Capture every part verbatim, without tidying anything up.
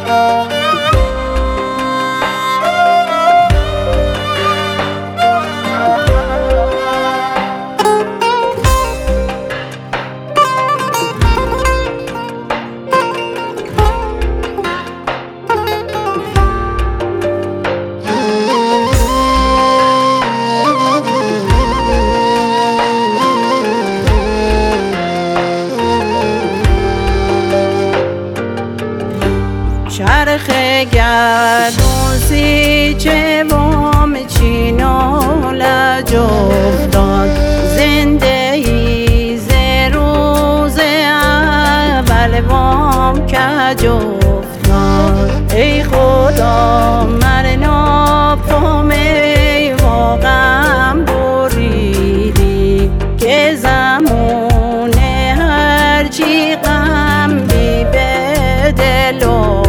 چرخ گردون سیچه وام چین و لج افتاد، زنده ای ز روز اول وام کج افتاد. ای خدا من ناپامه واقعا بریدی، که زمون هرچی غم بی به دلم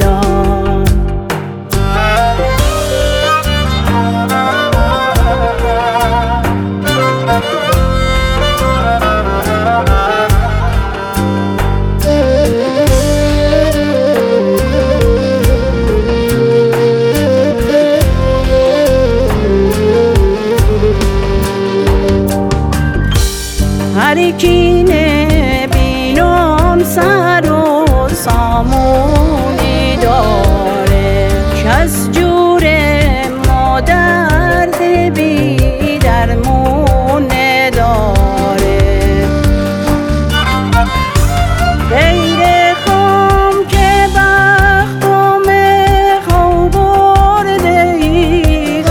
هرکینه بینم سر و سامونی داره، کس جور ما درد بی درمونه داره. غیر خام که بختم خو برده ای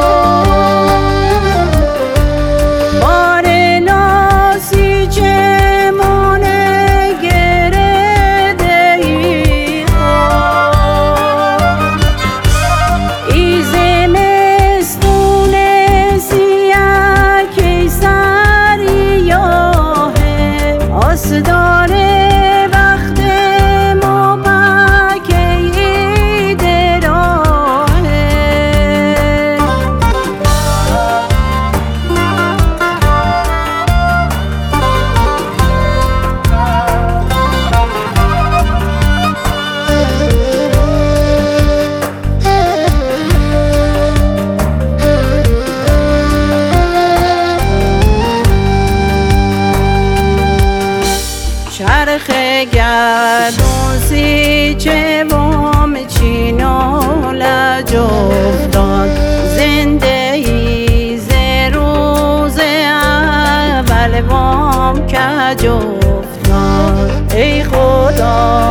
بار ناسی چه مانه گرده ای ایز مستونه سیاه که سریاهه آسداره وقت ما پاکه دراهه. چرخ گردون سیچه وام چین و لج افتاد، زنده ای ز روز اول وام کج افتاد. ای خدا